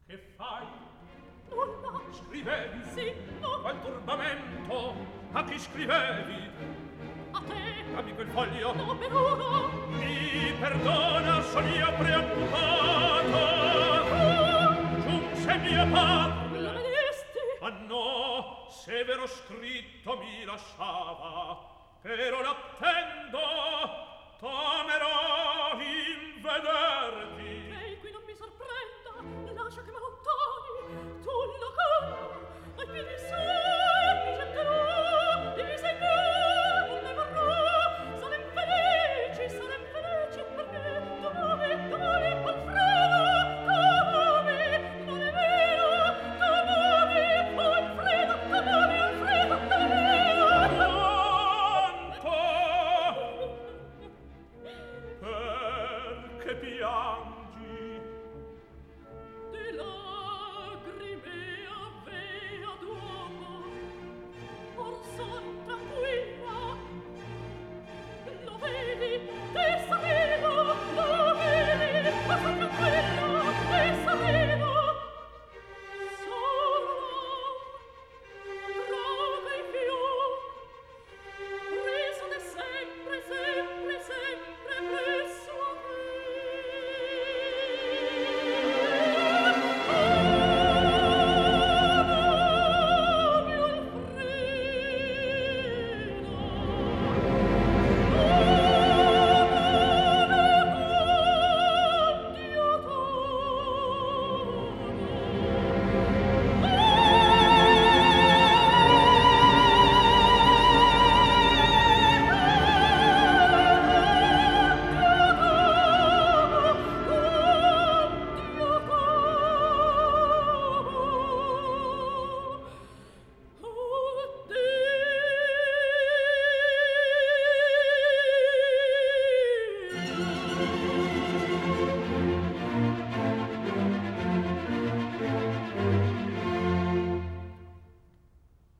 Che fai? Nulla. Scrivevi? Sì, no. Qual turbamento? A chi scrivevi? A te. Dammi quel foglio. No, per ora. Mi perdona, son io preoccupato. Giunse mio padre. Lo vedesti? Ah no, severo scritto mi lasciava. Però l'attendo, tomerò in vederti.